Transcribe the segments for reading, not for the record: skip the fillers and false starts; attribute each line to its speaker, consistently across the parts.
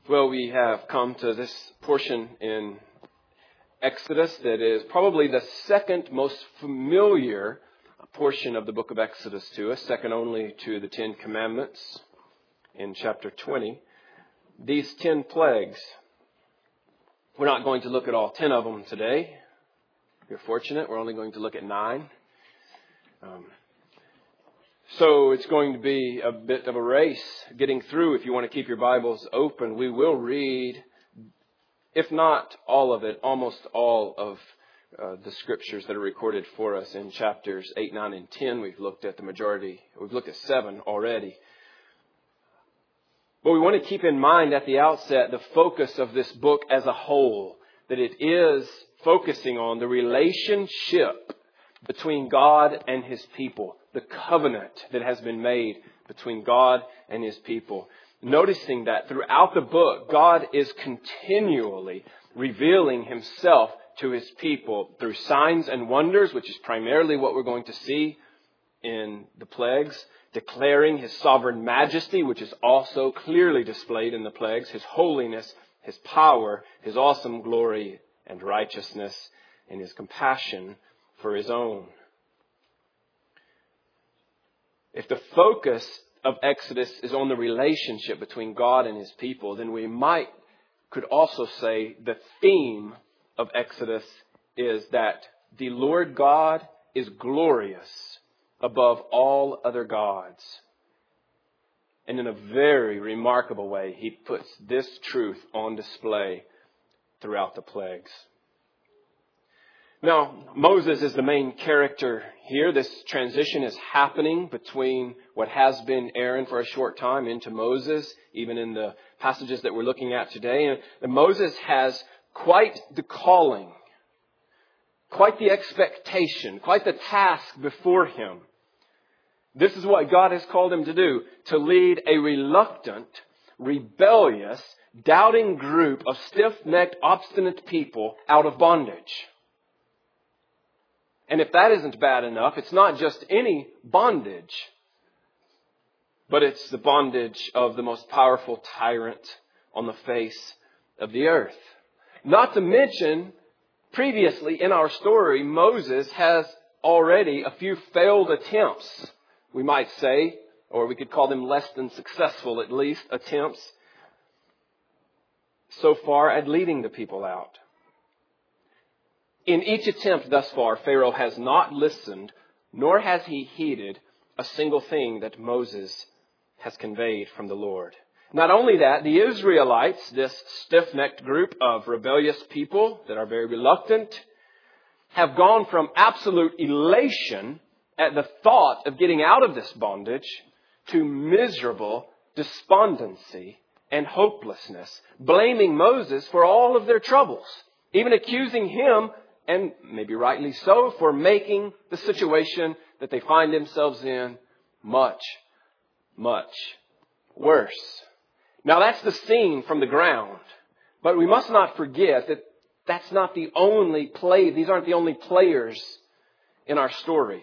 Speaker 1: Well, we have come to this portion in Exodus that is probably the second most familiar portion of the book of Exodus to us, second only to the Ten Commandments in chapter 20. These 10 plagues, we're not going to look at all 10 of them today. If you're fortunate, we're only going to look at 9. So it's going to be a bit of a race getting through. If you want to keep your Bibles open, we will read, if not all of it, almost all of the scriptures that are recorded for us in chapters 8, 9, and 10. We've looked at the majority. We've looked at 7 already. But we want to keep in mind at the outset the focus of this book as a whole, that it is focusing on the relationship between God and His people, the covenant that has been made between God and His people. Noticing that throughout the book, God is continually revealing Himself to His people through signs and wonders, which is primarily what we're going to see in the plagues, declaring His sovereign majesty, which is also clearly displayed in the plagues, His holiness, His power, His awesome glory and righteousness, and His compassion for His own. If the focus of Exodus is on the relationship between God and His people, then we could also say the theme of Exodus is that the Lord God is glorious above all other gods. And in a very remarkable way, He puts this truth on display throughout the plagues. Now, Moses is the main character here. This transition is happening between what has been Aaron for a short time into Moses, even in the passages that we're looking at today. And Moses has quite the calling, quite the expectation, quite the task before him. This is what God has called him to do, to lead a reluctant, rebellious, doubting group of stiff-necked, obstinate people out of bondage. And if that isn't bad enough, it's not just any bondage, but it's the bondage of the most powerful tyrant on the face of the earth. Not to mention, previously in our story, Moses has already a few failed attempts, we might say, or we could call them less than successful at least, attempts so far at leading the people out. In each attempt thus far, Pharaoh has not listened, nor has he heeded a single thing that Moses has conveyed from the Lord. Not only that, the Israelites, this stiff-necked group of rebellious people that are very reluctant, have gone from absolute elation at the thought of getting out of this bondage to miserable despondency and hopelessness, blaming Moses for all of their troubles, even accusing him, and maybe rightly so, for making the situation that they find themselves in much, much worse. Now that's the scene from the ground. But we must not forget that that's not the only play. These aren't the only players in our story.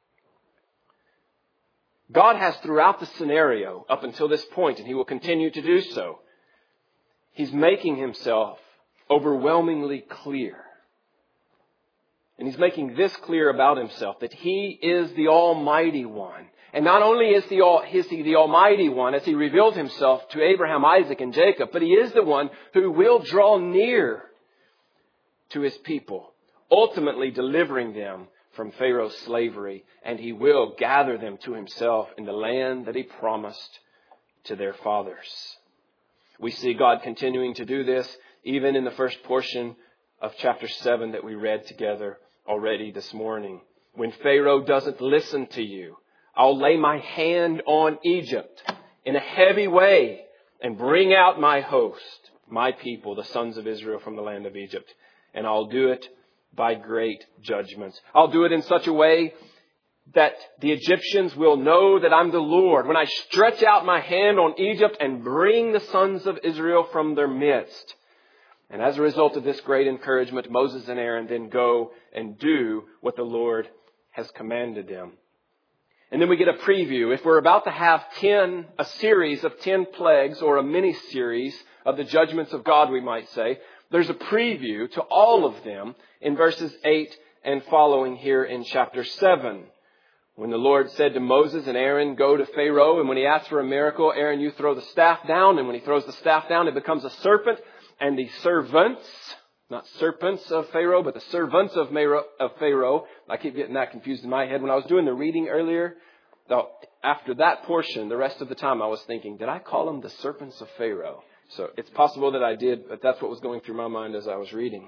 Speaker 1: God has throughout the scenario up until this point, and He will continue to do so, He's making Himself overwhelmingly clear. And He's making this clear about Himself, that He is the Almighty One. And not only is He the Almighty One, as He revealed Himself to Abraham, Isaac, and Jacob, but He is the one who will draw near to His people, ultimately delivering them from Pharaoh's slavery, and He will gather them to Himself in the land that He promised to their fathers. We see God continuing to do this even in the first portion of chapter 7 that we read together already this morning. When Pharaoh doesn't listen to you, I'll lay my hand on Egypt in a heavy way and bring out my host, my people, the sons of Israel from the land of Egypt. And I'll do it by great judgments. I'll do it in such a way that the Egyptians will know that I'm the Lord when I stretch out my hand on Egypt and bring the sons of Israel from their midst. And as a result of this great encouragement, Moses and Aaron then go and do what the Lord has commanded them. And then we get a preview. If we're about to have a series of 10 plagues, or a mini-series of the judgments of God, we might say, there's a preview to all of them in verses 8 and following here in chapter 7. When the Lord said to Moses and Aaron, go to Pharaoh, and when he asks for a miracle, Aaron, you throw the staff down, and when he throws the staff down, it becomes a serpent, and the servants, not serpents of Pharaoh, but the servants of Pharaoh. I keep getting that confused in my head. When I was doing the reading earlier, after that portion, the rest of the time I was thinking, did I call them the serpents of Pharaoh? So it's possible that I did, but that's what was going through my mind as I was reading.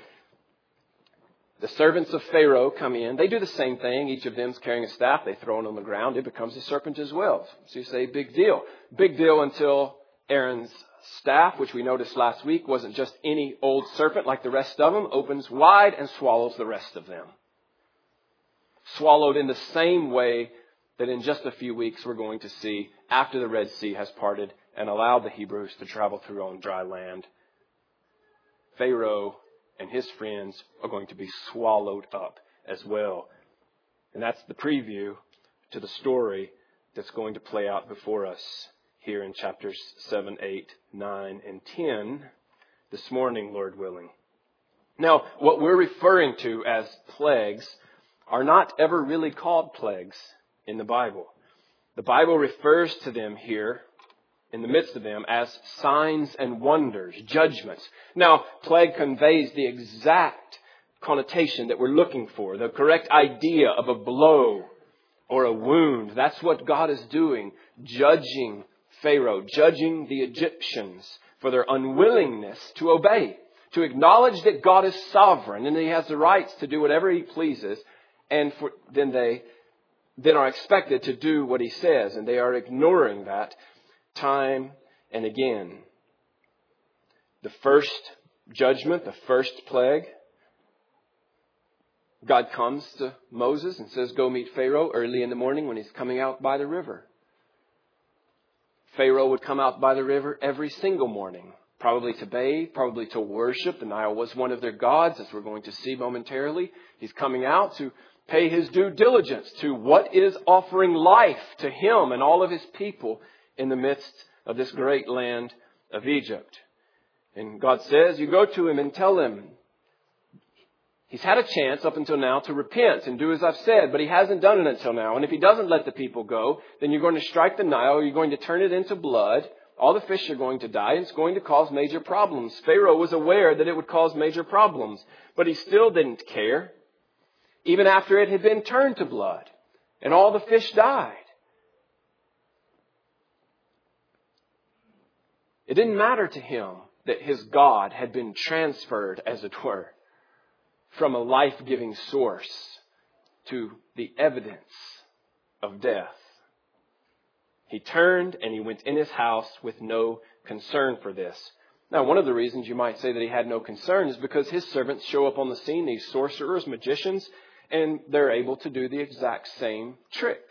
Speaker 1: The servants of Pharaoh come in. They do the same thing. Each of them's carrying a staff. They throw it on the ground. It becomes a serpent as well. So you say, big deal. Big deal until Aaron's staff, which we noticed last week, wasn't just any old serpent like the rest of them, opens wide and swallows the rest of them. Swallowed in the same way that in just a few weeks we're going to see after the Red Sea has parted and allowed the Hebrews to travel through on dry land. Pharaoh and his friends are going to be swallowed up as well. And that's the preview to the story that's going to play out before us here in chapters 7, 8, 9, and 10 this morning, Lord willing. Now, what we're referring to as plagues are not ever really called plagues in the Bible. The Bible refers to them here, in the midst of them, as signs and wonders, judgments. Now, plague conveys the exact connotation that we're looking for, the correct idea of a blow or a wound. That's what God is doing, judging Pharaoh, judging the Egyptians for their unwillingness to obey, to acknowledge that God is sovereign and He has the rights to do whatever He pleases, and then are expected to do what He says, and they are ignoring that time and again. The first judgment, the first plague, God comes to Moses and says, go meet Pharaoh early in the morning when he's coming out by the river. Pharaoh would come out by the river every single morning, probably to bathe, probably to worship. The Nile was one of their gods, as we're going to see momentarily. He's coming out to pay his due diligence to what is offering life to him and all of his people in the midst of this great land of Egypt. And God says, you go to him and tell him, he's had a chance up until now to repent and do as I've said, but he hasn't done it until now. And if he doesn't let the people go, then you're going to strike the Nile, you're going to turn it into blood. All the fish are going to die, and it's going to cause major problems. Pharaoh was aware that it would cause major problems, but he still didn't care, even after it had been turned to blood and all the fish died. It didn't matter to him that his God had been transferred, as it were, from a life-giving source to the evidence of death. He turned and he went in his house with no concern for this. Now, one of the reasons you might say that he had no concern is because his servants show up on the scene, these sorcerers, magicians, and they're able to do the exact same trick.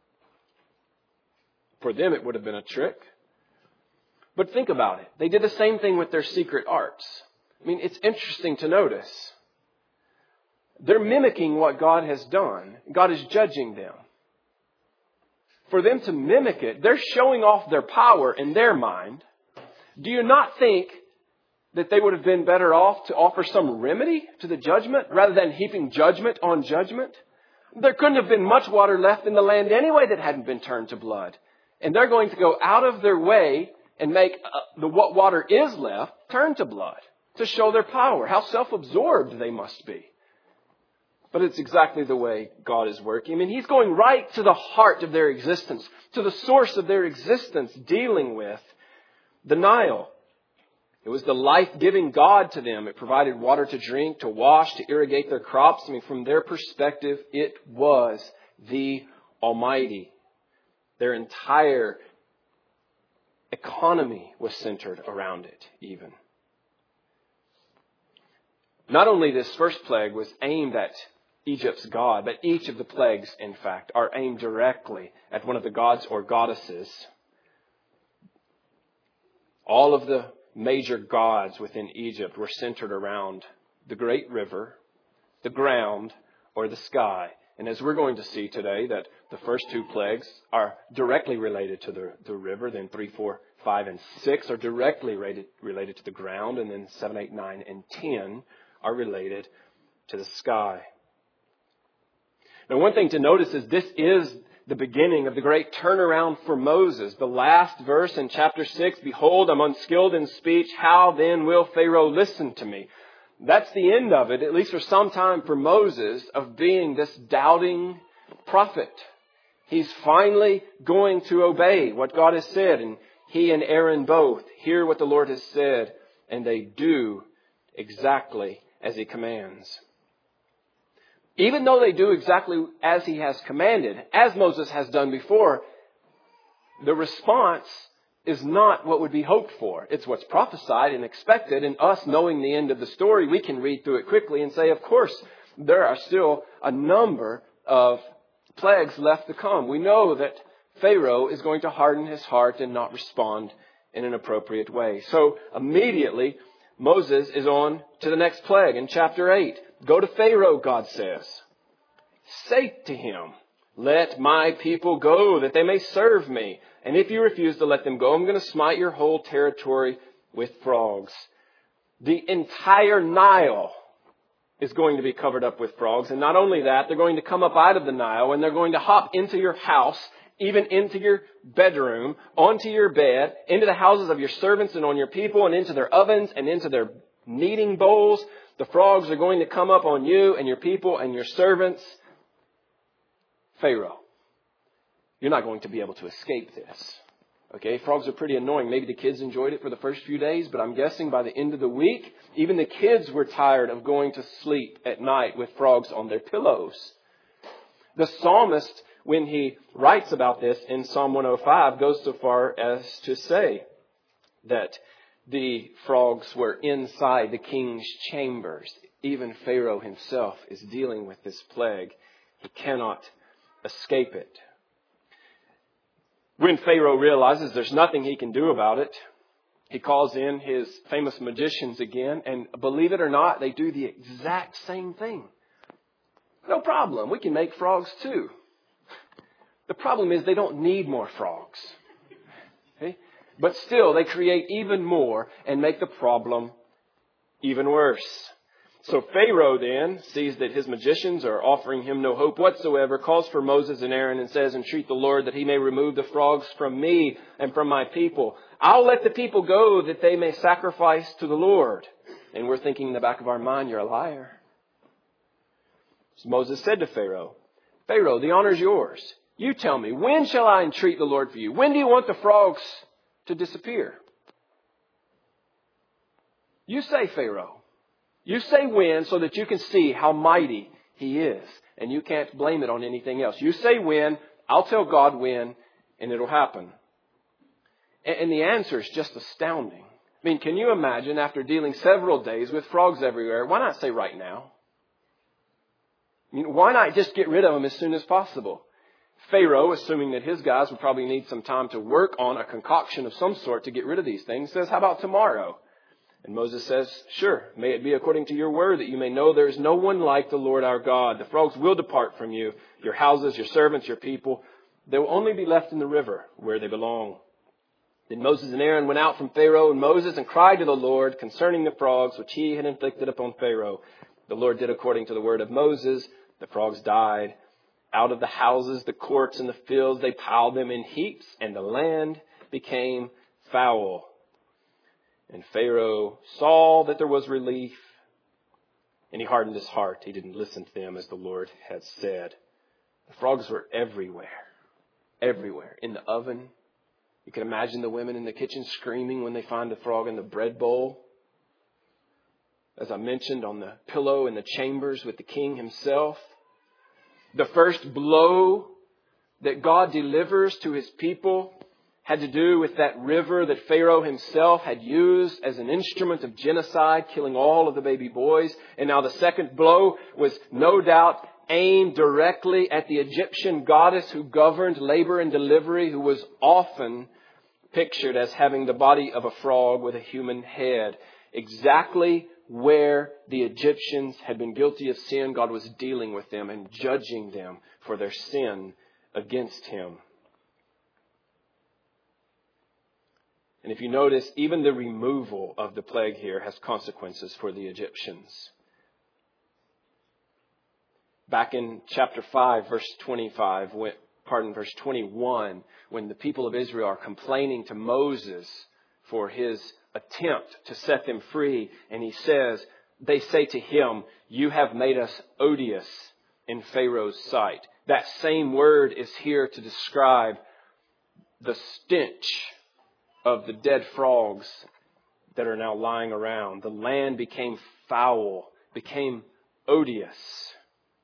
Speaker 1: For them, it would have been a trick. But think about it. They did the same thing with their secret arts. I mean, it's interesting to notice. They're mimicking what God has done. God is judging them. For them to mimic it, they're showing off their power in their mind. Do you not think that they would have been better off to offer some remedy to the judgment rather than heaping judgment on judgment? There couldn't have been much water left in the land anyway that hadn't been turned to blood. And they're going to go out of their way and make what water is left turn to blood to show their power. How self-absorbed they must be. But it's exactly the way God is working. I mean, He's going right to the heart of their existence, to the source of their existence, dealing with the Nile. It was the life-giving God to them. It provided water to drink, to wash, to irrigate their crops. I mean, from their perspective, it was the Almighty. Their entire economy was centered around it, even. Not only this first plague was aimed at Egypt's god, but each of the plagues, in fact, are aimed directly at one of the gods or goddesses. All of the major gods within Egypt were centered around the great river, the ground, or the sky. And as we're going to see today, that the first two plagues are directly related to the river, then 3, 4, 5, and 6 are directly related to the ground, and then 7, 8, 9, and 10 are related to the sky. Now, one thing to notice is this is the beginning of the great turnaround for Moses. The last verse in chapter 6, "Behold, I'm unskilled in speech. How then will Pharaoh listen to me?" That's the end of it, at least for some time for Moses, of being this doubting prophet. He's finally going to obey what God has said, and he and Aaron both hear what the Lord has said, and they do exactly as He commands. Even though they do exactly as He has commanded, as Moses has done before, the response is not what would be hoped for. It's what's prophesied and expected, and us knowing the end of the story, we can read through it quickly and say, of course, there are still a number of plagues left to come. We know that Pharaoh is going to harden his heart and not respond in an appropriate way. So immediately, Moses is on to the next plague in chapter 8. Go to Pharaoh, God says. Say to him, "Let my people go, that they may serve me. And if you refuse to let them go, I'm going to smite your whole territory with frogs." The entire Nile is going to be covered up with frogs. And not only that, they're going to come up out of the Nile and they're going to hop into your house, even into your bedroom, onto your bed, into the houses of your servants and on your people, and into their ovens and into their kneading bowls. The frogs are going to come up on you and your people and your servants. Pharaoh, you're not going to be able to escape this. Okay, frogs are pretty annoying. Maybe the kids enjoyed it for the first few days, but I'm guessing by the end of the week, even the kids were tired of going to sleep at night with frogs on their pillows. The psalmist, when he writes about this in Psalm 105, goes so far as to say that the frogs were inside the king's chambers. Even Pharaoh himself is dealing with this plague. He cannot escape it. When Pharaoh realizes there's nothing he can do about it, he calls in his famous magicians again, and believe it or not, they do the exact same thing. No problem. We can make frogs too. The problem is they don't need more frogs. Okay? But still, they create even more and make the problem even worse. So Pharaoh then sees that his magicians are offering him no hope whatsoever, calls for Moses and Aaron and says, "Entreat the Lord that He may remove the frogs from me and from my people. I'll let the people go that they may sacrifice to the Lord." And we're thinking in the back of our mind, "You're a liar." So Moses said to Pharaoh, "Pharaoh, the honor is yours. You tell me, when shall I entreat the Lord for you? When do you want the frogs to disappear?" You say, Pharaoh. You say when, so that you can see how mighty He is. And you can't blame it on anything else. You say when, I'll tell God when, and it'll happen. And the answer is just astounding. I mean, can you imagine after dealing several days with frogs everywhere, why not say right now? I mean, why not just get rid of them as soon as possible? Pharaoh, assuming that his guys would probably need some time to work on a concoction of some sort to get rid of these things, says, "How about tomorrow?" And Moses says, "Sure, may it be according to your word, that you may know there is no one like the Lord our God. The frogs will depart from you, your houses, your servants, your people. They will only be left in the river where they belong." Then Moses and Aaron went out from Pharaoh and Moses and cried to the Lord concerning the frogs which he had inflicted upon Pharaoh. The Lord did according to the word of Moses. The frogs died. Out of the houses, the courts, and the fields, they piled them in heaps, and the land became foul. And Pharaoh saw that there was relief, and he hardened his heart. He didn't listen to them as the Lord had said. The frogs were everywhere. Everywhere. In the oven. You can imagine the women in the kitchen screaming when they find a frog in the bread bowl. As I mentioned, on the pillow in the chambers with the king himself. The first blow that God delivers to His people had to do with that river that Pharaoh himself had used as an instrument of genocide, killing all of the baby boys. And now the second blow was no doubt aimed directly at the Egyptian goddess who governed labor and delivery, who was often pictured as having the body of a frog with a human head. Exactly where the Egyptians had been guilty of sin, God was dealing with them and judging them for their sin against Him. And if you notice, even the removal of the plague here has consequences for the Egyptians. Back in chapter 5, verse 21, when the people of Israel are complaining to Moses for his attempt to set them free, and they say to him, "You have made us odious in Pharaoh's sight." That same word is here to describe the stench of the dead frogs that are now lying around. The land became foul, became odious.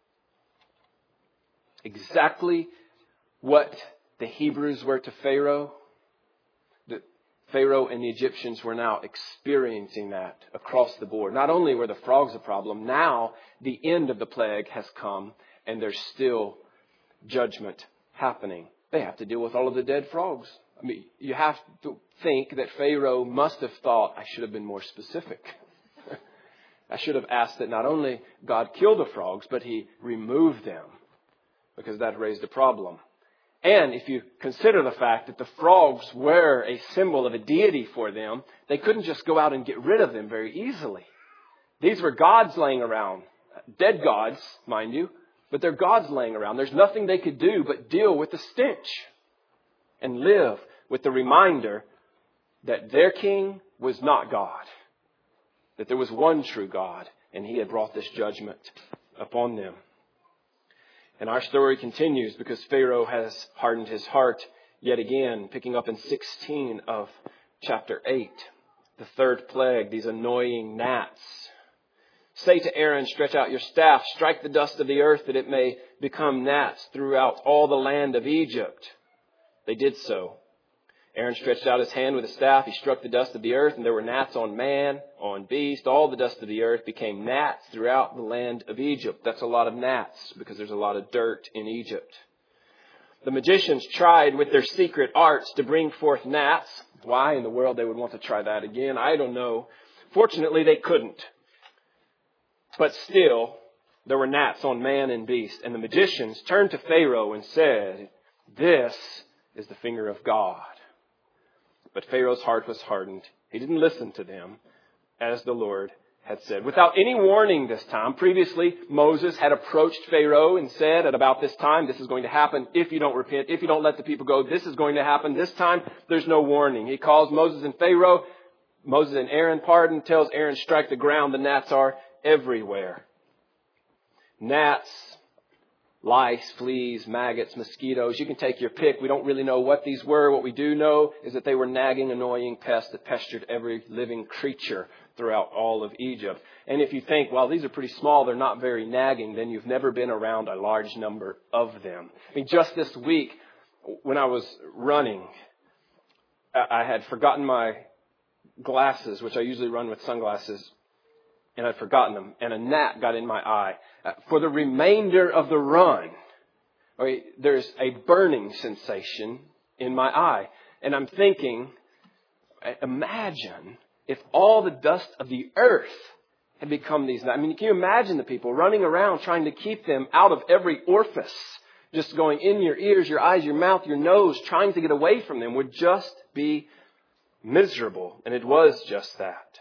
Speaker 1: Exactly what the Hebrews were to Pharaoh. The Pharaoh and the Egyptians were now experiencing that across the board. Not only were the frogs a problem, now the end of the plague has come and there's still judgment happening. They have to deal with all of the dead frogs. I mean, you have to think that Pharaoh must have thought, I should have been more specific. I should have asked that not only God kill the frogs, but He remove them, because that raised a problem. And if you consider the fact that the frogs were a symbol of a deity for them, they couldn't just go out and get rid of them very easily. These were gods laying around. Dead gods, mind you, but they're gods laying around. There's nothing they could do but deal with the stench and live with the reminder that their king was not God, that there was one true God, and He had brought this judgment upon them. And our story continues because Pharaoh has hardened his heart yet again, picking up in 16 of chapter 8. The third plague, these annoying gnats. Say to Aaron, stretch out your staff, strike the dust of the earth that it may become gnats throughout all the land of Egypt. They did so. Aaron stretched out his hand with a staff. He struck the dust of the earth, and there were gnats on man, on beast. All the dust of the earth became gnats throughout the land of Egypt. That's a lot of gnats because there's a lot of dirt in Egypt. The magicians tried with their secret arts to bring forth gnats. Why in the world they would want to try that again, I don't know. Fortunately, they couldn't. But still, there were gnats on man and beast. And the magicians turned to Pharaoh and said, "This is the finger of God." But Pharaoh's heart was hardened. He didn't listen to them, as the Lord had said. Without any warning this time. Previously, Moses had approached Pharaoh and said, at about this time, this is going to happen if you don't repent. If you don't let the people go, this is going to happen. This time, there's no warning. He calls Moses and Aaron, tells Aaron, strike the ground. The gnats are everywhere. Gnats, lice, fleas, maggots, mosquitoes. You can take your pick. We don't really know what these were. What we do know is that they were nagging, annoying pests that pestered every living creature throughout all of Egypt. And if you think, well, these are pretty small, they're not very nagging, then you've never been around a large number of them. I mean, just this week, when I was running, I had forgotten my glasses, which I usually run with sunglasses, and I'd forgotten them, and a gnat got in my eye. For the remainder of the run, there's a burning sensation in my eye. And I'm thinking, imagine if all the dust of the earth had become these gnats. I mean, can you imagine the people running around trying to keep them out of every orifice, just going in your ears, your eyes, your mouth, your nose, trying to get away from them would just be miserable. And it was just that.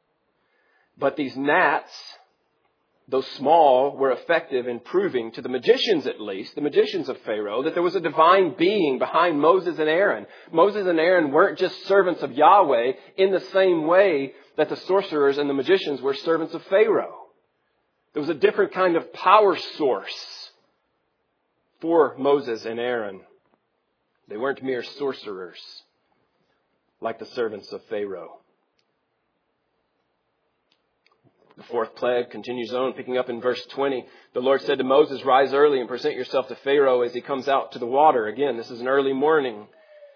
Speaker 1: But these gnats, though small, were effective in proving to the magicians, at least, the magicians of Pharaoh, that there was a divine being behind Moses and Aaron. Moses and Aaron weren't just servants of Yahweh in the same way that the sorcerers and the magicians were servants of Pharaoh. There was a different kind of power source for Moses and Aaron. They weren't mere sorcerers like the servants of Pharaoh. The fourth plague continues on, picking up in verse 20. The Lord said to Moses, rise early and present yourself to Pharaoh as he comes out to the water. Again, this is an early morning.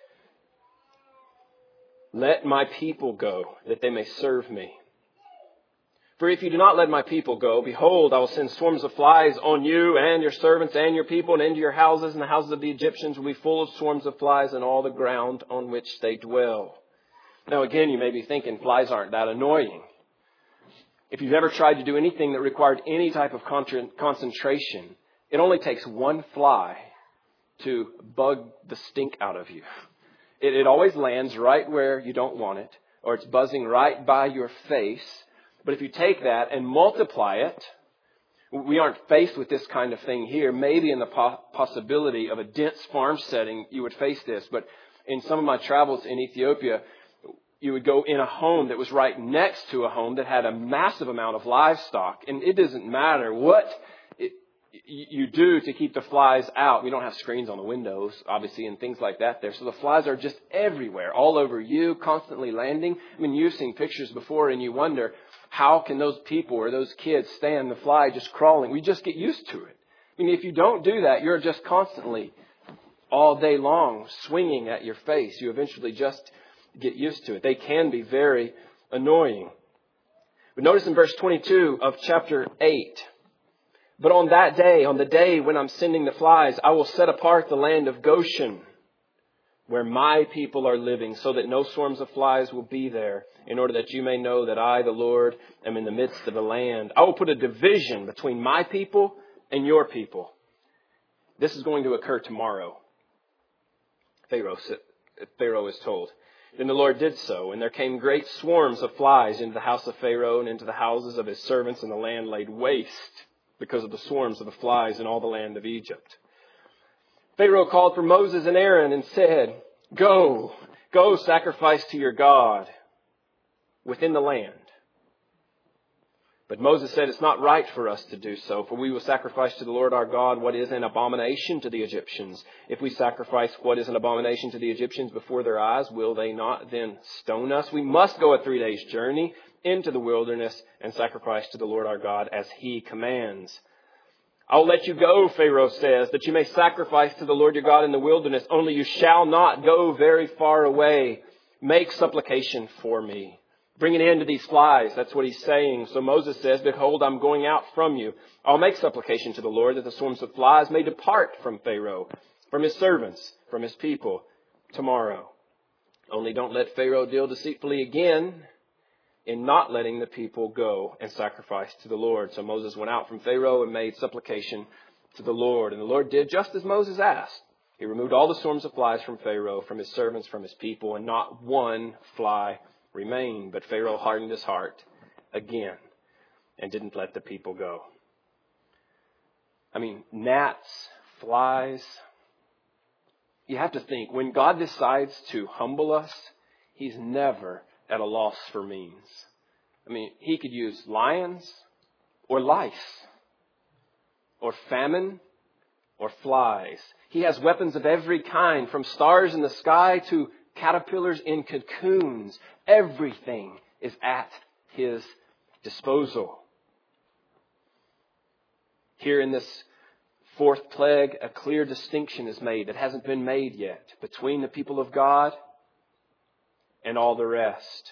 Speaker 1: Let my people go, that they may serve me. For if you do not let my people go, behold, I will send swarms of flies on you and your servants and your people and into your houses, and the houses of the Egyptians will be full of swarms of flies and all the ground on which they dwell. Now again, you may be thinking flies aren't that annoying. If you've ever tried to do anything that required any type of concentration, it only takes one fly to bug the stink out of you. It always lands right where you don't want it, or it's buzzing right by your face. But if you take that and multiply it, we aren't faced with this kind of thing here. Maybe in the possibility of a dense farm setting, you would face this. But in some of my travels in Ethiopia, you would go in a home that was right next to a home that had a massive amount of livestock. And it doesn't matter what you do to keep the flies out. We don't have screens on the windows, obviously, and things like that there. So the flies are just everywhere, all over you, constantly landing. I mean, you've seen pictures before and you wonder, how can those people or those kids stand the fly just crawling? We just get used to it. I mean, if you don't do that, you're just constantly all day long swinging at your face. You eventually just get used to it. They can be very annoying. But notice in verse 22 of chapter 8, but on that day, on the day when I'm sending the flies, I will set apart the land of Goshen, where my people are living, so that no swarms of flies will be there, in order that you may know that I, the Lord, am in the midst of the land. I will put a division between my people and your people. This is going to occur tomorrow, Pharaoh is told. Then the Lord did so, and there came great swarms of flies into the house of Pharaoh and into the houses of his servants, and the land laid waste because of the swarms of the flies in all the land of Egypt. Pharaoh called for Moses and Aaron and said, Go sacrifice to your God within the land. But Moses said, it's not right for us to do so, for we will sacrifice to the Lord our God what is an abomination to the Egyptians. If we sacrifice what is an abomination to the Egyptians before their eyes, will they not then stone us? We must go a 3 days journey into the wilderness and sacrifice to the Lord our God as he commands. I'll let you go, Pharaoh says, that you may sacrifice to the Lord your God in the wilderness. Only you shall not go very far away. Make supplication for me. Bring an end to these flies. That's what he's saying. So Moses says, behold, I'm going out from you. I'll make supplication to the Lord that the swarms of flies may depart from Pharaoh, from his servants, from his people tomorrow. Only don't let Pharaoh deal deceitfully again in not letting the people go and sacrifice to the Lord. So Moses went out from Pharaoh and made supplication to the Lord. And the Lord did just as Moses asked. He removed all the swarms of flies from Pharaoh, from his servants, from his people, and not one fly remained. But Pharaoh hardened his heart again and didn't let the people go. I mean, gnats, flies. You have to think, when God decides to humble us, he's never at a loss for means. I mean, he could use lions or lice or famine or flies. He has weapons of every kind, from stars in the sky to caterpillars in cocoons. Everything is at his disposal. Here in this fourth plague, a clear distinction is made that hasn't been made yet between the people of God and all the rest.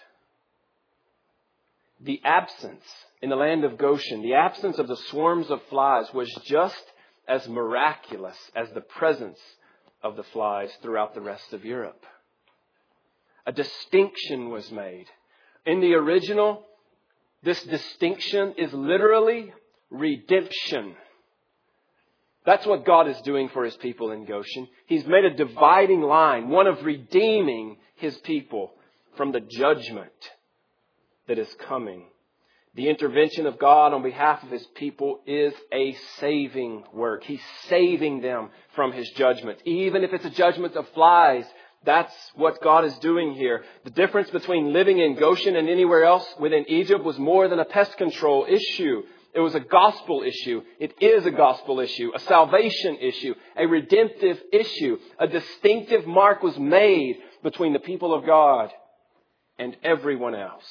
Speaker 1: The absence in the land of Goshen, the absence of the swarms of flies was just as miraculous as the presence of the flies throughout the rest of Europe. A distinction was made. In the original, this distinction is literally redemption. That's what God is doing for his people in Goshen. He's made a dividing line, one of redeeming his people from the judgment that is coming. The intervention of God on behalf of his people is a saving work. He's saving them from his judgment. Even if it's a judgment of flies, that's what God is doing here. The difference between living in Goshen and anywhere else within Egypt was more than a pest control issue. It was a gospel issue. It is a gospel issue, a salvation issue, a redemptive issue. A distinctive mark was made between the people of God and everyone else.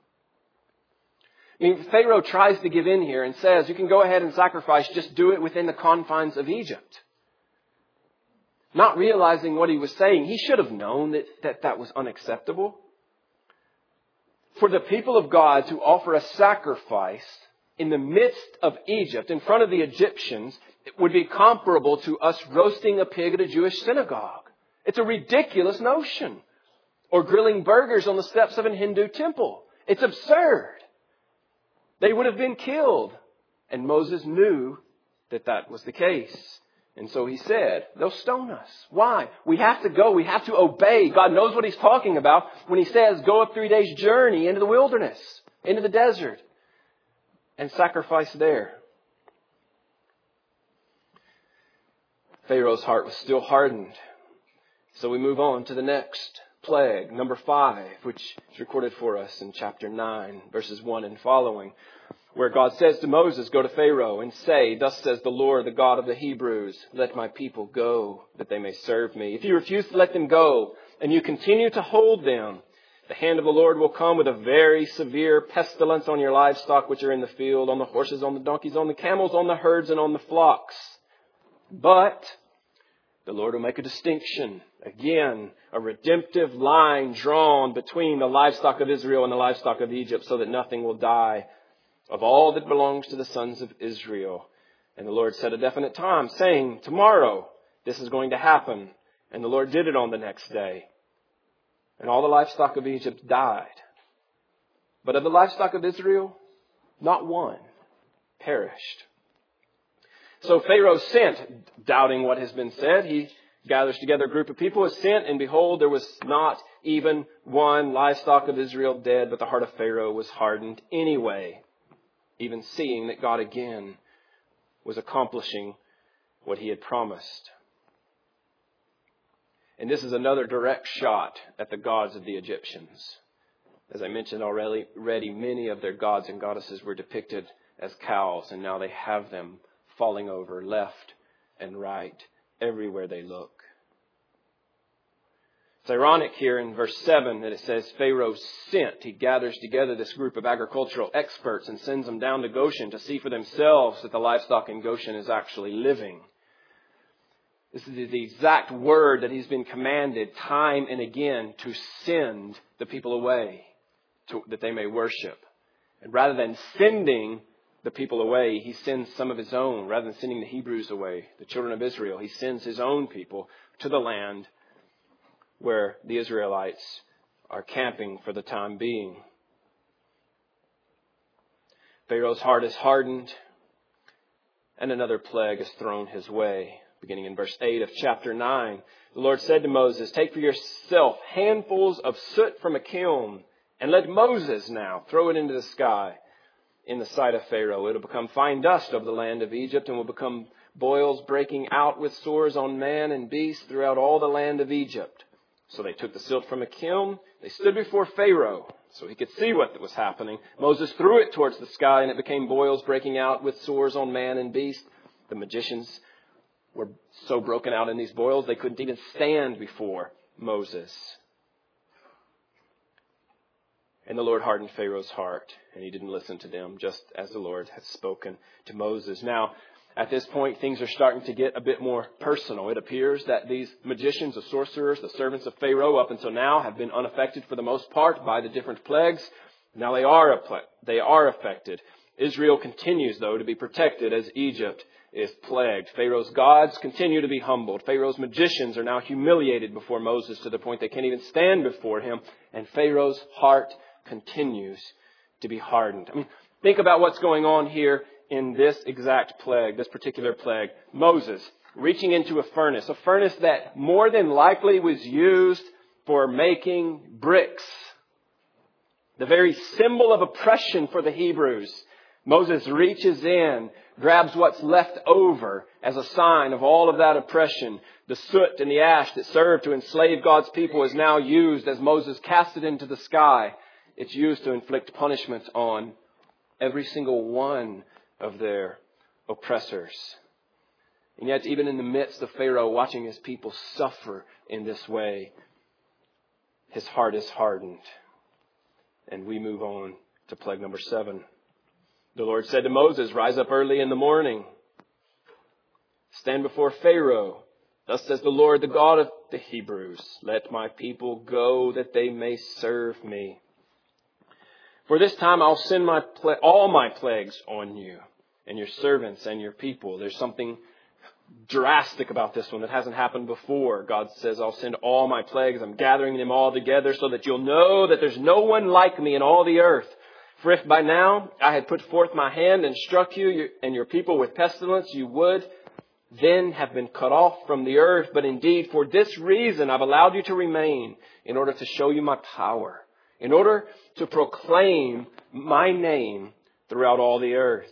Speaker 1: I mean, Pharaoh tries to give in here and says, you can go ahead and sacrifice, just do it within the confines of Egypt. Not realizing what he was saying, he should have known that was unacceptable. For the people of God to offer a sacrifice in the midst of Egypt, in front of the Egyptians, it would be comparable to us roasting a pig at a Jewish synagogue. It's a ridiculous notion. Or grilling burgers on the steps of a Hindu temple. It's absurd. they would have been killed. And Moses knew that that was the case. And so he said, they'll stone us. Why? We have to go. We have to obey. God knows what He's talking about when He says, go a 3 days journey into the wilderness, into the desert, and sacrifice there. Pharaoh's heart was still hardened. So we move on to the next plague, number 5, which is recorded for us in chapter 9, verses 1 and following, where God says to Moses, go to Pharaoh and say, thus says the Lord, the God of the Hebrews, let my people go, that they may serve me. If you refuse to let them go, and you continue to hold them, the hand of the Lord will come with a very severe pestilence on your livestock which are in the field, on the horses, on the donkeys, on the camels, on the herds, and on the flocks. But the Lord will make a distinction. Again, a redemptive line drawn between the livestock of Israel and the livestock of Egypt so that nothing will die of all that belongs to the sons of Israel. And the Lord set a definite time, saying, tomorrow this is going to happen. And the Lord did it on the next day. And all the livestock of Egypt died. But of the livestock of Israel, not one perished. So Pharaoh sent, doubting what has been said. He gathers together a group of people, is sent, and behold, there was not even one livestock of Israel dead, but the heart of Pharaoh was hardened anyway, even seeing that God again was accomplishing what He had promised. And this is another direct shot at the gods of the Egyptians. As I mentioned already, many of their gods and goddesses were depicted as cows, and now they have them falling over left and right everywhere they look. It's ironic here in verse 7 that it says Pharaoh sent. He gathers together this group of agricultural experts and sends them down to Goshen to see for themselves that the livestock in Goshen is actually living. This is the exact word that he's been commanded time and again to send the people away that they may worship. And rather than sending the people away, he sends some of his own. Rather than sending the Hebrews away, the children of Israel, he sends his own people to the land where the Israelites are camping for the time being. Pharaoh's heart is hardened, and another plague is thrown his way. Beginning in verse 8 of chapter 9, the Lord said to Moses, take for yourself handfuls of soot from a kiln, and let Moses now throw it into the sky in the sight of Pharaoh. It will become fine dust over the land of Egypt, and will become boils breaking out with sores on man and beast throughout all the land of Egypt. So they took the silt from a kiln. They stood before Pharaoh so he could see what was happening. Moses threw it towards the sky, and it became boils breaking out with sores on man and beast. The magicians were so broken out in these boils they couldn't even stand before Moses. And the Lord hardened Pharaoh's heart, and he didn't listen to them, just as the Lord had spoken to Moses. Now, at this point, things are starting to get a bit more personal. It appears that these magicians, the sorcerers, the servants of Pharaoh, up until now, have been unaffected for the most part by the different plagues. Now they are affected. Israel continues, though, to be protected as Egypt is plagued. Pharaoh's gods continue to be humbled. Pharaoh's magicians are now humiliated before Moses to the point they can't even stand before him. And Pharaoh's heart continues to be hardened. I mean, think about what's going on here in this exact plague, this particular plague. Moses reaching into a furnace that more than likely was used for making bricks. The very symbol of oppression for the Hebrews. Moses reaches in, grabs what's left over as a sign of all of that oppression. The soot and the ash that served to enslave God's people is now used as Moses cast it into the sky. It's used to inflict punishments on every single one of their oppressors. And yet, even in the midst of Pharaoh watching his people suffer in this way, his heart is hardened. And we move on to plague number 7. The Lord said to Moses, rise up early in the morning. Stand before Pharaoh. Thus says the Lord, the God of the Hebrews, let my people go that they may serve me. For this time I'll send all my plagues on you and your servants and your people. There's something drastic about this one that hasn't happened before. God says, I'll send all my plagues. I'm gathering them all together so that you'll know that there's no one like me in all the earth. For if by now I had put forth my hand and struck you and your people with pestilence, you would then have been cut off from the earth. But indeed, for this reason, I've allowed you to remain, in order to show you my power, in order to proclaim my name throughout all the earth.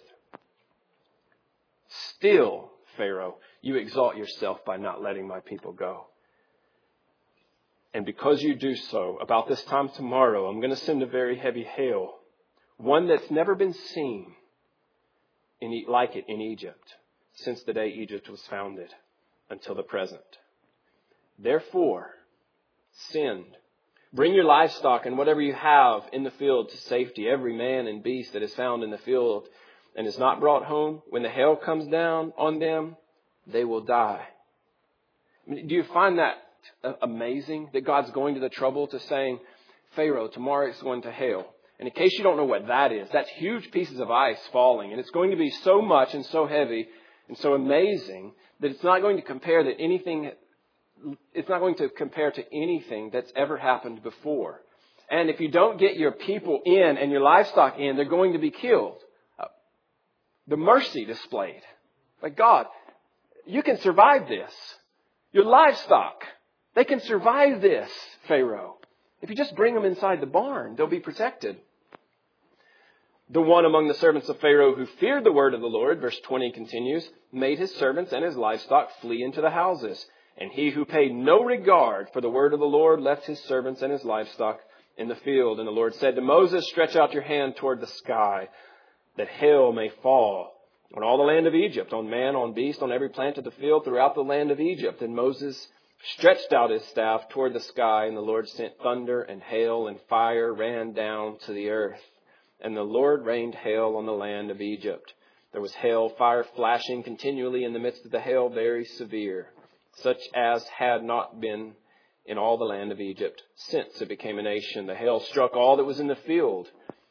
Speaker 1: Still, Pharaoh, you exalt yourself by not letting my people go. And because you do so, about this time tomorrow, I'm going to send a very heavy hail, one that's never been seen like it in Egypt since the day Egypt was founded until the present. Therefore, send. Bring your livestock and whatever you have in the field to safety, every man and beast that is found in the field and is not brought home. When the hail comes down on them, they will die. I mean, do you find that amazing that God's going to the trouble to saying, Pharaoh, tomorrow it's going to hail? And in case you don't know what that is, that's huge pieces of ice falling. And it's going to be so much and so heavy and so amazing that it's not going to compare to anything that's ever happened before. And if you don't get your people in and your livestock in, they're going to be killed. The mercy displayed. Like, God, you can survive this. Your livestock, they can survive this, Pharaoh. If you just bring them inside the barn, they'll be protected. The one among the servants of Pharaoh who feared the word of the Lord, verse 20 continues, made his servants and his livestock flee into the houses. And he who paid no regard for the word of the Lord left his servants and his livestock in the field. And the Lord said to Moses, stretch out your hand toward the sky, that hail may fall on all the land of Egypt, on man, on beast, on every plant of the field throughout the land of Egypt. And Moses stretched out his staff toward the sky, and the Lord sent thunder and hail, and fire ran down to the earth. And the Lord rained hail on the land of Egypt. There was hail, fire flashing continually in the midst of the hail, very severe, such as had not been in all the land of Egypt since it became a nation. The hail struck all that was in the field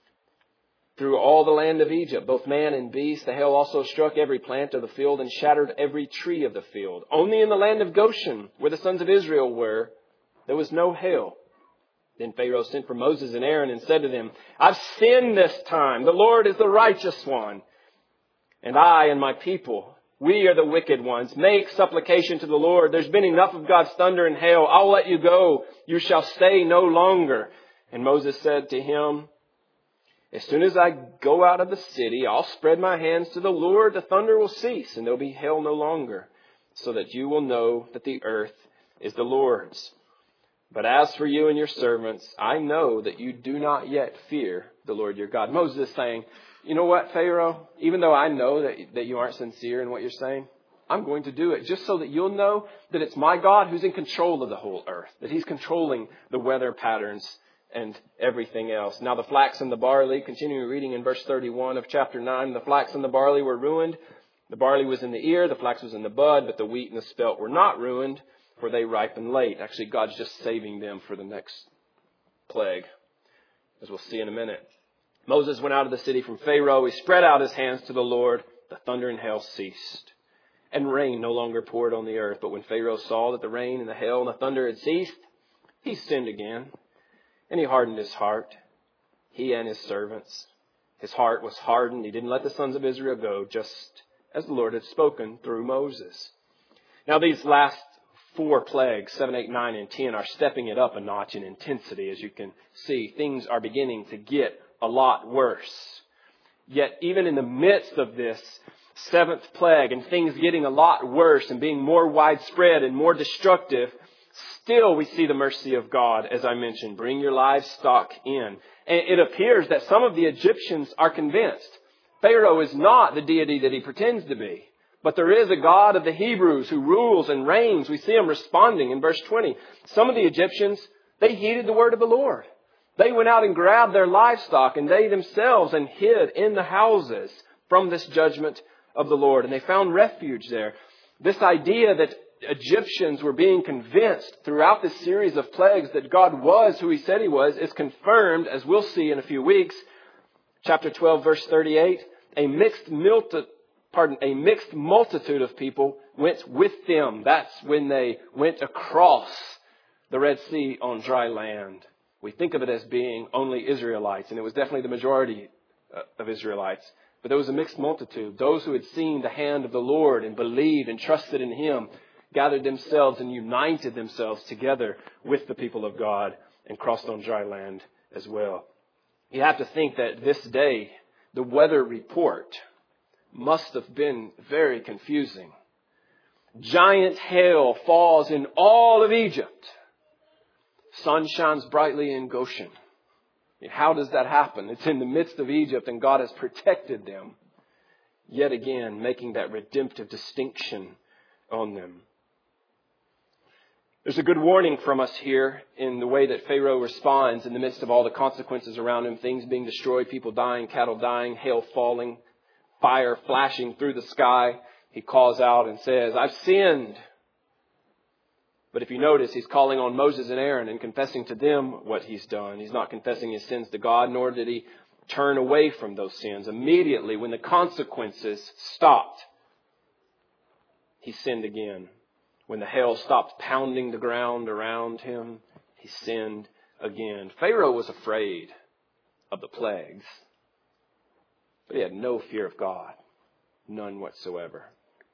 Speaker 1: through all the land of Egypt, both man and beast. The hail also struck every plant of the field and shattered every tree of the field. Only in the land of Goshen, where the sons of Israel were, there was no hail. Then Pharaoh sent for Moses and Aaron and said to them, I've sinned this time. The Lord is the righteous one. And I and my people, we are the wicked ones. Make supplication to the Lord. There's been enough of God's thunder and hail. I'll let you go. You shall stay no longer. And Moses said to him, as soon as I go out of the city, I'll spread my hands to the Lord. The thunder will cease and there'll be hail no longer, so that you will know that the earth is the Lord's. But as for you and your servants, I know that you do not yet fear the Lord your God. Moses is saying, you know what, Pharaoh? Even though I know that you aren't sincere in what you're saying, I'm going to do it just so that you'll know that it's my God who's in control of the whole earth, that he's controlling the weather patterns and everything else. Now the flax and the barley, continuing reading in verse 31 of chapter 9, the flax and the barley were ruined. The barley was in the ear, the flax was in the bud, but the wheat and the spelt were not ruined, for they ripen late. Actually, God's just saving them for the next plague, as we'll see in a minute. Moses went out of the city from Pharaoh. He spread out his hands to the Lord. The thunder and hail ceased, and rain no longer poured on the earth. But when Pharaoh saw that the rain and the hail and the thunder had ceased, he sinned again, and he hardened his heart, he and his servants. His heart was hardened. He didn't let the sons of Israel go, just as the Lord had spoken through Moses. Now these last 4 plagues, 7, 8, 9, and 10, are stepping it up a notch in intensity. As you can see, things are beginning to get a lot worse. Yet even in the midst of this 7th plague and things getting a lot worse and being more widespread and more destructive, still we see the mercy of God, as I mentioned. Bring your livestock in. And it appears that some of the Egyptians are convinced Pharaoh is not the deity that he pretends to be. But there is a God of the Hebrews who rules and reigns. We see him responding in verse 20. Some of the Egyptians, they heeded the word of the Lord. They went out and grabbed their livestock, and they themselves and hid in the houses from this judgment of the Lord. And they found refuge there. This idea that Egyptians were being convinced throughout this series of plagues that God was who he said he was is confirmed, as we'll see in a few weeks. Chapter 12, verse 38, a mixed multitude of people went with them. That's when they went across the Red Sea on dry land We think of it as being only Israelites, and it was definitely the majority of Israelites. But there was a mixed multitude. Those who had seen the hand of the Lord and believed and trusted in Him gathered themselves and united themselves together with the people of God and crossed on dry land as well. You have to think that this day, the weather report must have been very confusing. Giant hail falls in all of Egypt. Sun shines brightly in Goshen. How does that happen? It's in the midst of Egypt, and God has protected them. Yet again, making that redemptive distinction on them. There's a good warning from us here in the way that Pharaoh responds in the midst of all the consequences around him. Things being destroyed, people dying, cattle dying, hail falling, fire flashing through the sky. He calls out and says, I've sinned. But if you notice, he's calling on Moses and Aaron and confessing to them what he's done. He's not confessing his sins to God, nor did he turn away from those sins. Immediately, when the consequences stopped, he sinned again. When the hail stopped pounding the ground around him, he sinned again. Pharaoh was afraid of the plagues, but he had no fear of God, none whatsoever.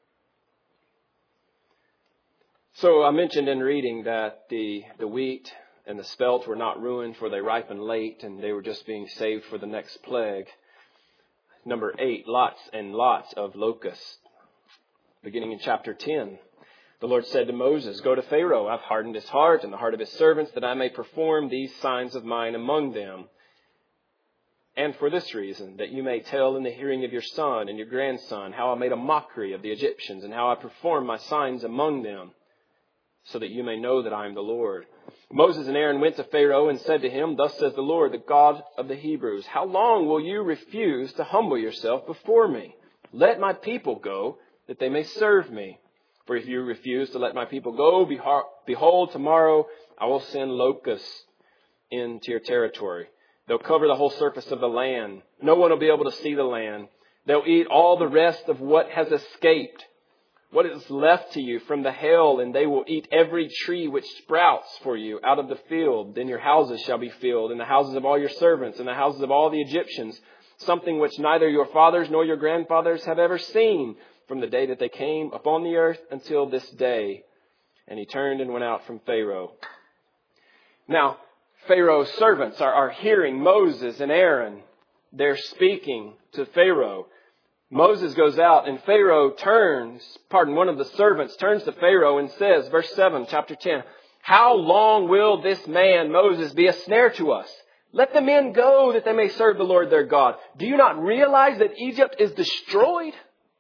Speaker 1: So I mentioned in reading that the wheat and the spelt were not ruined, for they ripened late, and they were just being saved for the next plague. Number 8, lots and lots of locusts. Beginning in chapter 10, the Lord said to Moses, Go to Pharaoh, I've hardened his heart and the heart of his servants, that I may perform these signs of mine among them. And for this reason, that you may tell in the hearing of your son and your grandson how I made a mockery of the Egyptians and how I performed my signs among them, so that you may know that I am the Lord. Moses and Aaron went to Pharaoh and said to him, Thus says the Lord, the God of the Hebrews, How long will you refuse to humble yourself before me? Let my people go, that they may serve me. For if you refuse to let my people go, behold, tomorrow I will send locusts into your territory. They'll cover the whole surface of the land. No one will be able to see the land. They'll eat all the rest of what has escaped, what is left to you from the hail, and they will eat every tree which sprouts for you out of the field. Then your houses shall be filled, and the houses of all your servants, and the houses of all the Egyptians, something which neither your fathers nor your grandfathers have ever seen, from the day that they came upon the earth until this day. And he turned and went out from Pharaoh. Now, Pharaoh's servants are hearing Moses and Aaron. They're speaking to Pharaoh. Moses goes out and one of the servants turns to Pharaoh and says, verse 7, chapter 10, How long will this man, Moses, be a snare to us? Let the men go that they may serve the Lord their God. Do you not realize that Egypt is destroyed?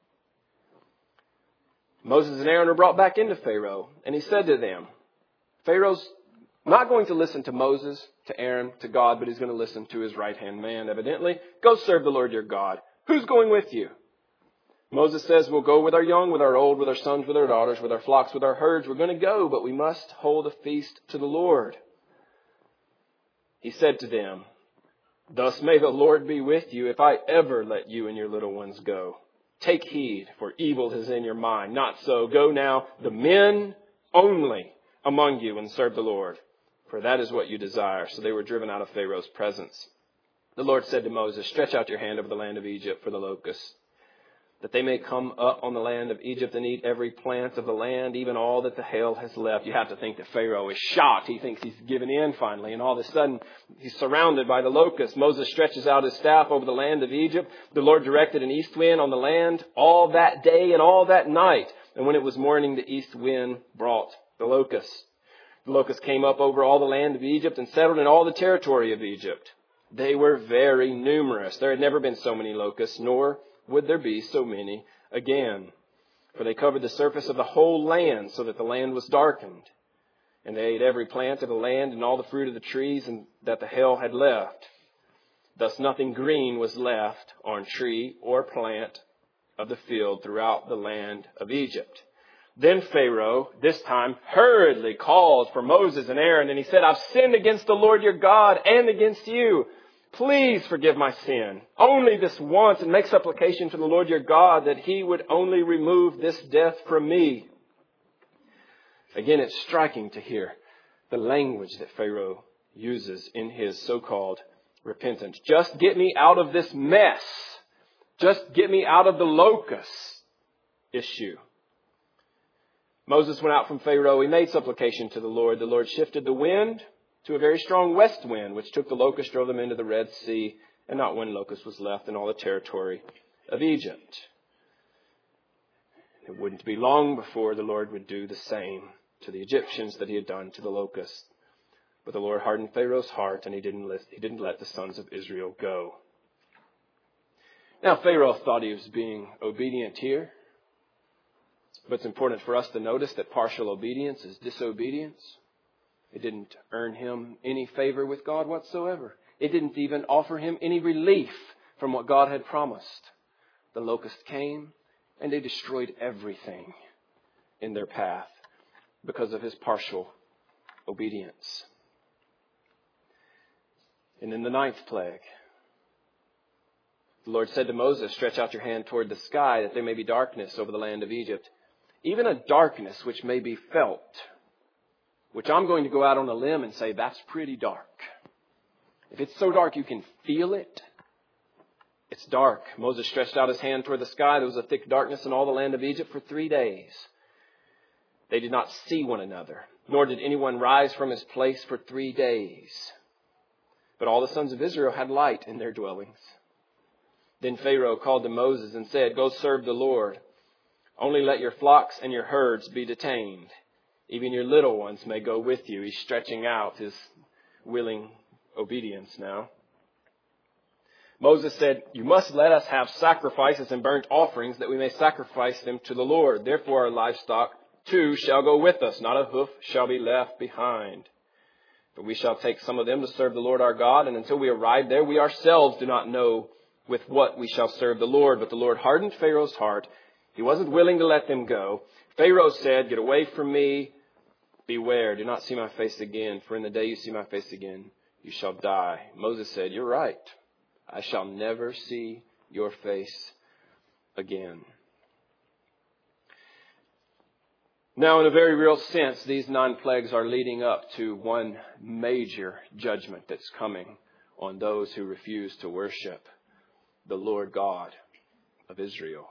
Speaker 1: Moses and Aaron were brought back into Pharaoh, and he said to them, Pharaoh's not going to listen to Moses, to Aaron, to God, but he's going to listen to his right-hand man, evidently. Go serve the Lord your God. Who's going with you? Moses says, We'll go with our young, with our old, with our sons, with our daughters, with our flocks, with our herds. We're going to go, but we must hold a feast to the Lord. He said to them, Thus may the Lord be with you if I ever let you and your little ones go. Take heed, for evil is in your mind. Not so. Go now, the men only among you, and serve the Lord, for that is what you desire. So they were driven out of Pharaoh's presence. The Lord said to Moses, Stretch out your hand over the land of Egypt for the locusts, that they may come up on the land of Egypt and eat every plant of the land, even all that the hail has left. You have to think that Pharaoh is shocked. He thinks he's given in finally. And all of a sudden, he's surrounded by the locusts. Moses stretches out his staff over the land of Egypt. The Lord directed an east wind on the land all that day and all that night. And when it was morning, the east wind brought the locusts. The locusts came up over all the land of Egypt and settled in all the territory of Egypt. They were very numerous. There had never been so many locusts, nor would there be so many again. For they covered the surface of the whole land, so that the land was darkened. And they ate every plant of the land and all the fruit of the trees and that the hail had left. Thus nothing green was left on tree or plant of the field throughout the land of Egypt. Then Pharaoh, this time, hurriedly called for Moses and Aaron, and he said, I've sinned against the Lord your God and against you. Please forgive my sin, only this once, and make supplication to the Lord your God that he would only remove this death from me. Again, it's striking to hear the language that Pharaoh uses in his so-called repentance. Just get me out of this mess. Just get me out of the locust issue. Moses went out from Pharaoh. He made supplication to the Lord. The Lord shifted the wind to a very strong west wind, which took the locust, drove them into the Red Sea, and not one locust was left in all the territory of Egypt. It wouldn't be long before the Lord would do the same to the Egyptians that he had done to the locusts. But the Lord hardened Pharaoh's heart, and he didn't let the sons of Israel go. Now, Pharaoh thought he was being obedient here. But it's important for us to notice that partial obedience is disobedience. It didn't earn him any favor with God whatsoever. It didn't even offer him any relief from what God had promised. The locust came and they destroyed everything in their path because of his partial obedience. And in the 9th plague, the Lord said to Moses, "Stretch out your hand toward the sky that there may be darkness over the land of Egypt, even a darkness which may be felt," which I'm going to go out on a limb and say that's pretty dark. If it's so dark you can feel it, it's dark. Moses stretched out his hand toward the sky. There was a thick darkness in all the land of Egypt for 3 days. They did not see one another, nor did anyone rise from his place for 3 days. But all the sons of Israel had light in their dwellings. Then Pharaoh called to Moses and said, "Go serve the Lord. Only let your flocks and your herds be detained. Even your little ones may go with you." He's stretching out his willing obedience now. Moses said, "You must let us have sacrifices and burnt offerings that we may sacrifice them to the Lord. Therefore our livestock too shall go with us. Not a hoof shall be left behind. But we shall take some of them to serve the Lord our God. And until we arrive there, we ourselves do not know with what we shall serve the Lord." But the Lord hardened Pharaoh's heart. He wasn't willing to let them go. Pharaoh said, "Get away from me. Beware, do not see my face again. For in the day you see my face again, you shall die." Moses said, "You're right. I shall never see your face again." Now, in a very real sense, these 9 plagues are leading up to one major judgment that's coming on those who refuse to worship the Lord God of Israel.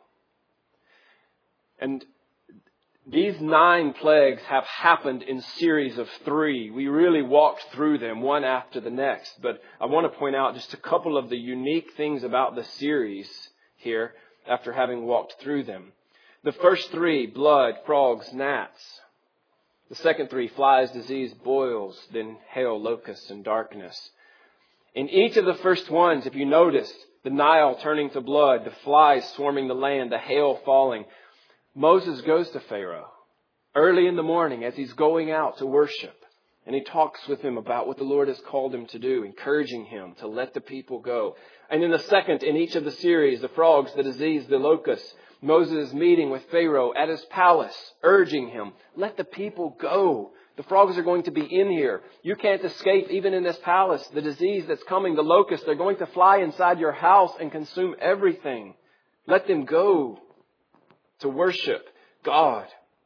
Speaker 1: And these 9 plagues have happened in series of 3. We really walked through them one after the next. But I want to point out just a couple of the unique things about the series here after having walked through them. The first 3, blood, frogs, gnats. The second 3, flies, disease, boils, then hail, locusts, and darkness. In each of the first ones, if you notice, the Nile turning to blood, the flies swarming the land, the hail falling, Moses goes to Pharaoh early in the morning as he's going out to worship. And he talks with him about what the Lord has called him to do, encouraging him to let the people go. And in the second, in each of the series, the frogs, the disease, the locusts, Moses is meeting with Pharaoh at his palace, urging him, let the people go. The frogs are going to be in here. You can't escape even in this palace. The disease that's coming, the locusts, they're going to fly inside your house and consume everything. Let them go to worship God.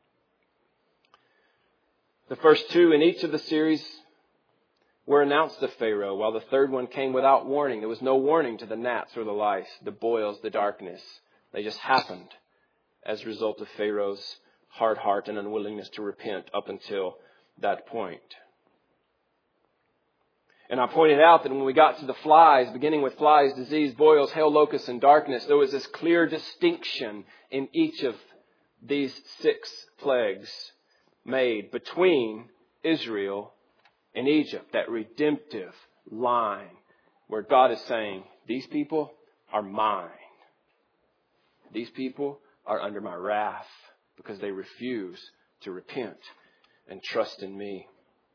Speaker 1: The first 2 in each of the series were announced to Pharaoh, while the third one came without warning. There was no warning to the gnats or the lice, the boils, the darkness. They just happened as a result of Pharaoh's hard heart and unwillingness to repent up until that point. And I pointed out that when we got to the flies, beginning with flies, disease, boils, hail, locusts, and darkness, there was this clear distinction in each of these 6 plagues made between Israel and Egypt. That redemptive line where God is saying, these people are mine. These people are under my wrath because they refuse to repent and trust in me.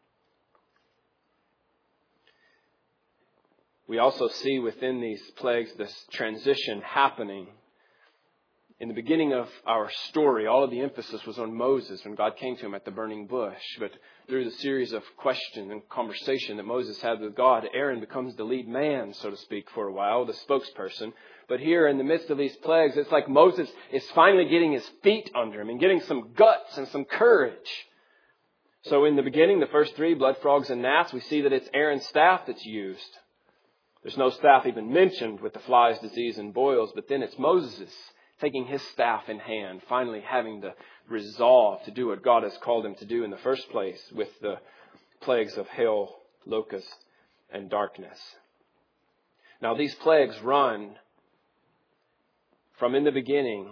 Speaker 1: We also see within these plagues this transition happening. In the beginning of our story, all of the emphasis was on Moses when God came to him at the burning bush. But through the series of question and conversation that Moses had with God, Aaron becomes the lead man, so to speak, for a while, the spokesperson. But here in the midst of these plagues, it's like Moses is finally getting his feet under him and getting some guts and some courage So in the beginning, the first three, blood frogs and gnats, we see that it's Aaron's staff that's used. There's no staff even mentioned with the flies, disease, and boils, but then it's Moses taking his staff in hand, finally having the resolve to do what God has called him to do in the first place with the plagues of hail, locust, and darkness. Now these plagues run from in the beginning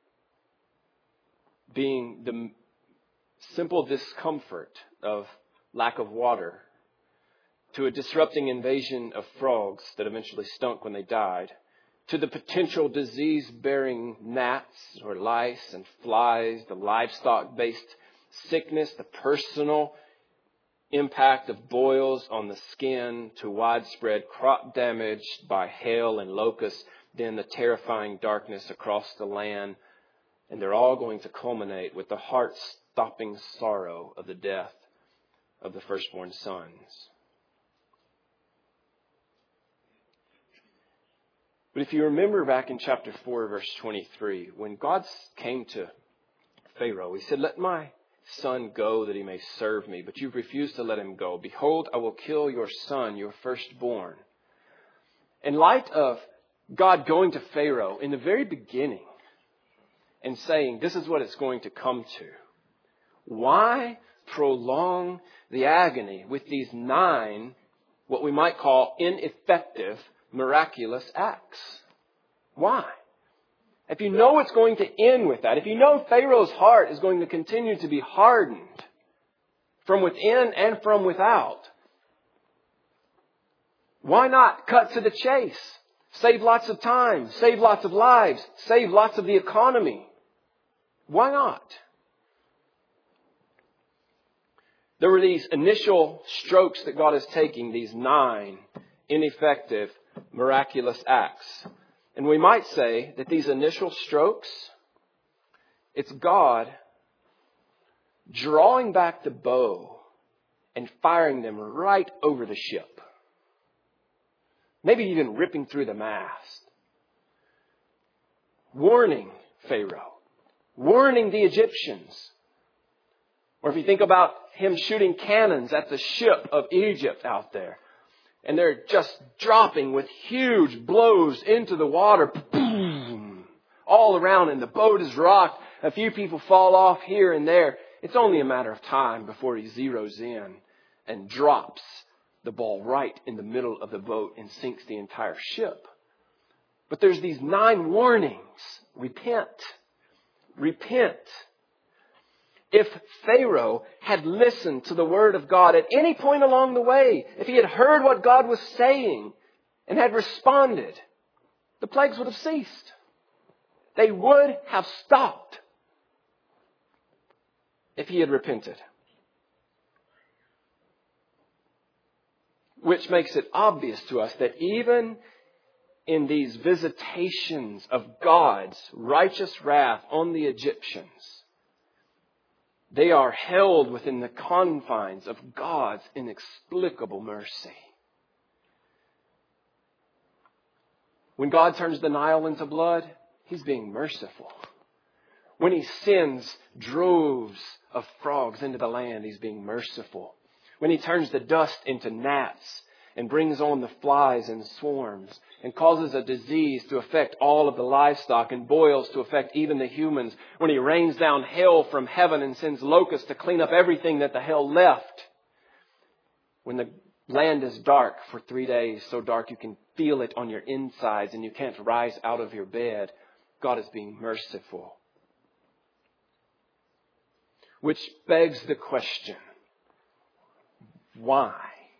Speaker 1: being the simple discomfort of lack of water to a disrupting invasion of frogs that eventually stunk when they died, to the potential disease-bearing gnats or lice and flies, the livestock-based sickness, the personal impact of boils on the skin, to widespread crop damage by hail and locusts, then the terrifying darkness across the land. And they're all going to culminate with the heart-stopping sorrow of the death of the firstborn sons. But if you remember back in chapter 4, verse 23, when God came to Pharaoh, he said, "Let my son go that he may serve me, but you've refused to let him go. Behold, I will kill your son, your firstborn." In light of God going to Pharaoh in the very beginning and saying, this is what it's going to come to, why prolong the agony with these 9, what we might call ineffective, miraculous acts? Why? If you know it's going to end with that, if you know Pharaoh's heart is going to continue to be hardened from within and from without, why not cut to the chase? Save lots of time, save lots of lives, save lots of the economy. Why not? There were these initial strokes that God is taking, these 9 ineffective, miraculous acts. And we might say that these initial strokes, it's God drawing back the bow and firing them right over the ship. Maybe even ripping through the mast. Warning Pharaoh. Warning the Egyptians. Or if you think about him shooting cannons at the ship of Egypt out there, and they're just dropping with huge blows into the water. Boom! All around, and the boat is rocked. A few people fall off here and there. It's only a matter of time before he zeroes in and drops the ball right in the middle of the boat and sinks the entire ship. But there's these 9 warnings. Repent. Repent. If Pharaoh had listened to the word of God at any point along the way, if he had heard what God was saying and had responded, the plagues would have ceased. They would have stopped if he had repented. Which makes it obvious to us that even in these visitations of God's righteous wrath on the Egyptians, they are held within the confines of God's inexplicable mercy. When God turns the Nile into blood, He's being merciful. When He sends droves of frogs into the land, He's being merciful. When He turns the dust into gnats and brings on the flies in swarms and causes a disease to affect all of the livestock and boils to affect even the humans. When He rains down hail from heaven and sends locusts to clean up everything that the hail left. When the land is dark for 3 days, so dark you can feel it on your insides and you can't rise out of your bed, God is being merciful. Which begs the question, why?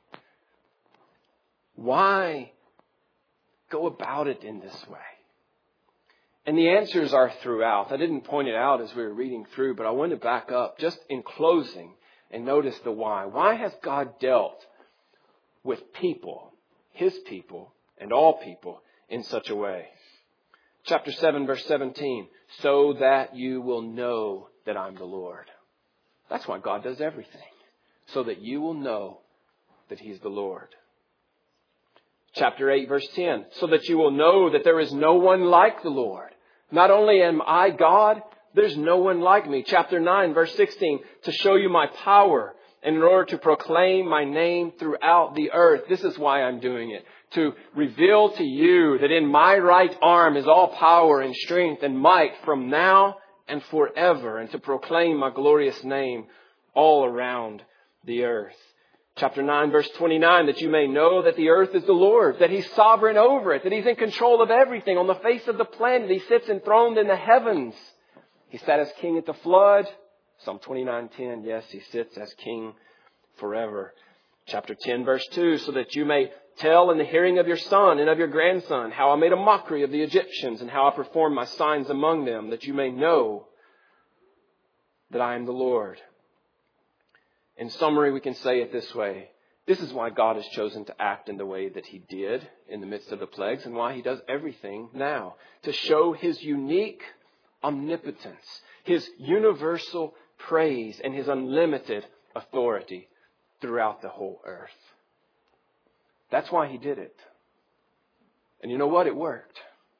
Speaker 1: Why go about it in this way? And the answers are throughout. I didn't point it out as we were reading through, but I want to back up just in closing and notice the why. Why has God dealt with people, His people, and all people in such a way? Chapter 7, verse 17. So that you will know that I'm the Lord. That's why God does everything. So that you will know that He's the Lord. Chapter 8, verse 10. So that you will know that there is no one like the Lord. Not only am I God, There's no one like me. Chapter 9, verse 16, to show you my power and in order to proclaim my name throughout the earth. This is why I'm doing it. To reveal to you that in my right arm is all power and strength and might from now and forever, and to proclaim my glorious name all around the earth. Chapter 9, verse 29, that you may know that the earth is the Lord, that He's sovereign over it, that He's in control of everything on the face of the planet. He sits enthroned in the heavens. He sat as king at the flood. Psalm 29:10, yes, He sits as king forever. Chapter 10, verse 2, so that you may tell in the hearing of your son and of your grandson how I made a mockery of the Egyptians and how I performed my signs among them, that you may know that I am the Lord. In summary, we can say it this way. This is why God has chosen to act in the way that He did in the midst of the plagues, and why He does everything now. To show His unique omnipotence, His universal praise, and His unlimited authority throughout the whole earth. That's why He did it. And you know what? It worked.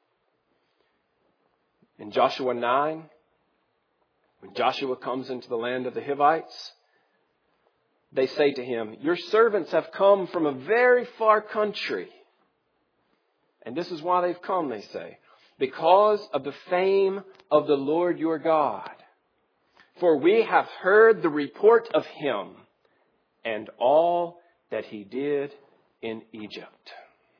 Speaker 1: In Joshua 9, when Joshua comes into the land of the Hivites, they say to him, your servants have come from a very far country. And this is why they've come, they say, because of the fame of the Lord your God. For we have heard the report of Him and all that He did in Egypt.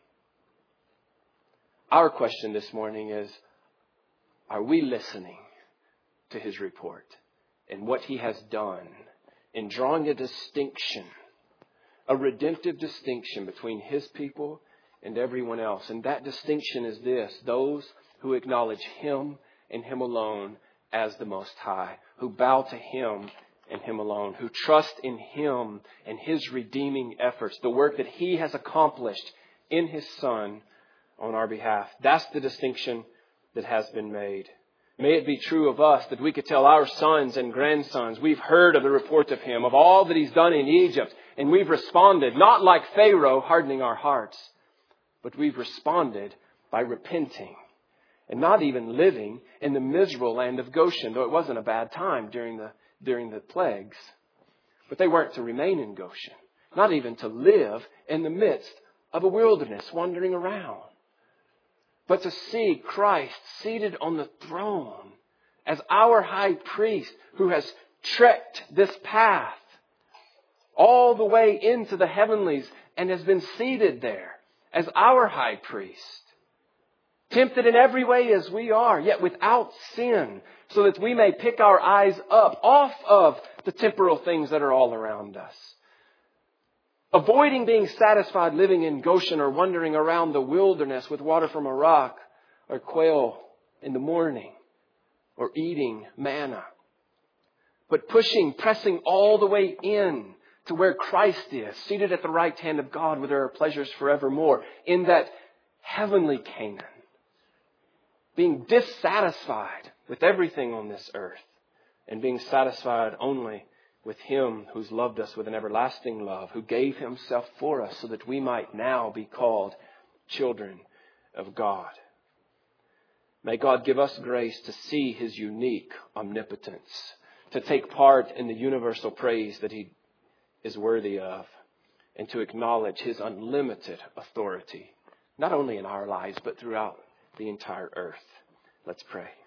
Speaker 1: Our question this morning is, are we listening to His report and what He has done in drawing a distinction, a redemptive distinction between His people and everyone else? And that distinction is this: those who acknowledge Him and Him alone as the Most High, who bow to Him and Him alone, who trust in Him and His redeeming efforts, the work that He has accomplished in His Son on our behalf. That's the distinction that has been made. May it be true of us that we could tell our sons and grandsons, we've heard of the report of Him, of all that He's done in Egypt, and we've responded, not like Pharaoh, hardening our hearts, but we've responded by repenting and not even living in the miserable land of Goshen, though it wasn't a bad time during the plagues. But they weren't to remain in Goshen, not even to live in the midst of a wilderness wandering around, but to see Christ seated on the throne as our high priest who has trekked this path all the way into the heavenlies and has been seated there as our high priest, tempted in every way as we are, yet without sin, so that we may pick our eyes up off of the temporal things that are all around us. Avoiding being satisfied living in Goshen or wandering around the wilderness with water from a rock or quail in the morning or eating manna. But pressing all the way in to where Christ is, seated at the right hand of God where there are pleasures forevermore, in that heavenly Canaan. Being dissatisfied with everything on this earth and being satisfied only with Him who's loved us with an everlasting love, who gave Himself for us so that we might now be called children of God. May God give us grace to see His unique omnipotence, to take part in the universal praise that He is worthy of, and to acknowledge His unlimited authority, not only in our lives, but throughout the entire earth. Let's pray.